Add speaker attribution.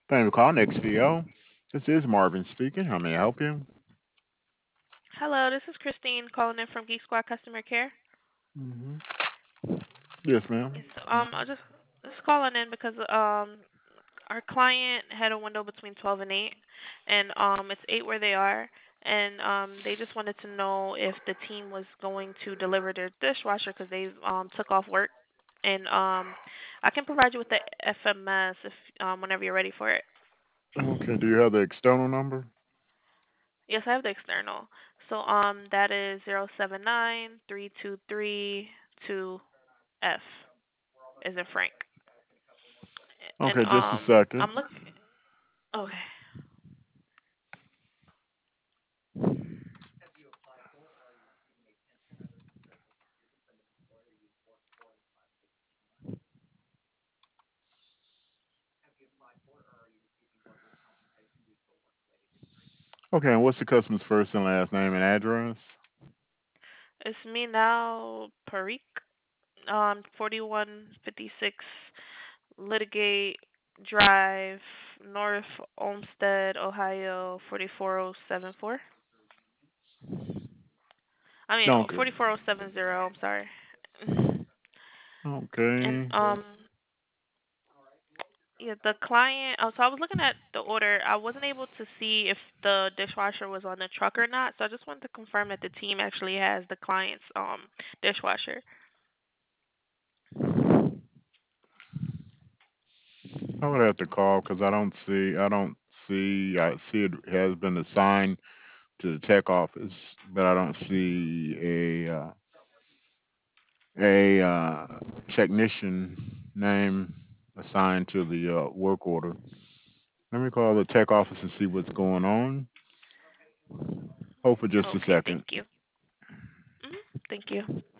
Speaker 1: Thank you for calling XPO. This is Marvin speaking. How may I help you?
Speaker 2: Hello, this is Christine calling in from Geek Squad Customer Care.
Speaker 1: Hmm. Yes, ma'am.
Speaker 2: Yes, I just calling in because our client had a window between 12 and 8, and it's 8 where they are, and they just wanted to know if the team was going to deliver their dishwasher because they took off work, and I can provide you with the FMS if whenever you're ready for it.
Speaker 1: Okay. Do you have the external number?
Speaker 2: Yes, I have the external. So that is 079-323-2F is in Frank. And
Speaker 1: Okay, just a second.
Speaker 2: I'm looking. Okay.
Speaker 1: Okay, and what's the customer's first and last name and address?
Speaker 2: It's me now, Parikh. 4156 Litigate Drive, North Olmsted, Ohio 44074. I mean
Speaker 1: Okay.
Speaker 2: 44070. I'm sorry. And
Speaker 1: Okay.
Speaker 2: yeah, the client. Oh, so I was looking at the order. I wasn't able to see if the dishwasher was on the truck or not. So I just wanted to confirm that the team actually has the client's dishwasher.
Speaker 1: I would have to call because I see it has been assigned to the tech office, but I don't see a technician name assigned to the work order. Let me call the tech office and see what's going on. Hold for just a
Speaker 2: Okay,
Speaker 1: second.
Speaker 2: thank you. Thank you.